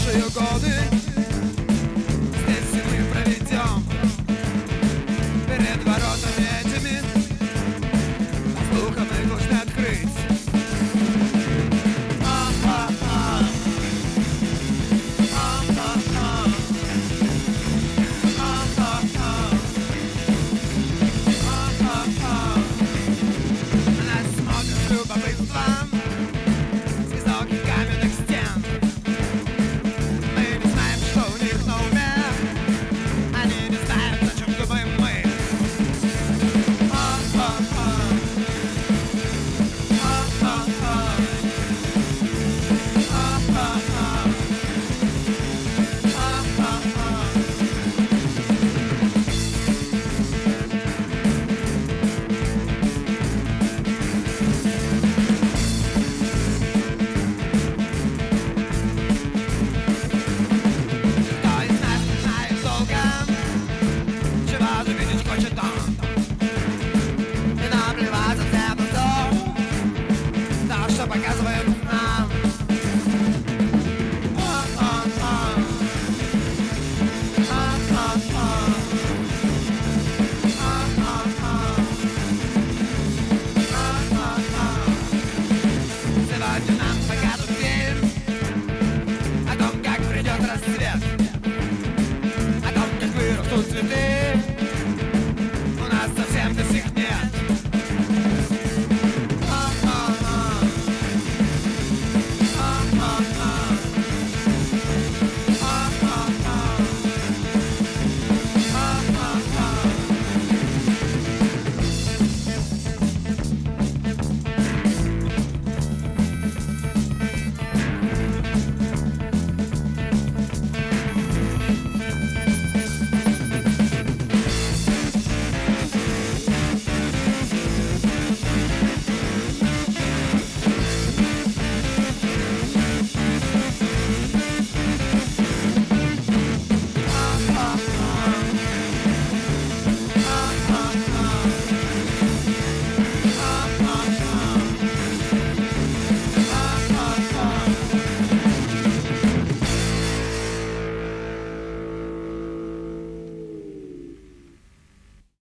лучшие годы здесь мы проведем перед воротами этими. Слухом их должны открыть. Нас смотрят с любопытством с высоких каменных стен. Мы не знаем, что у них на уме. Они не знают, о чем думаем мы. Кто из нас не знает толком, чего же видеть хочет он? И наплевать от всех то, что показывают нам. Сегодня нам покажут фильм о том, как придет рассвет, о том, как вырастут цветы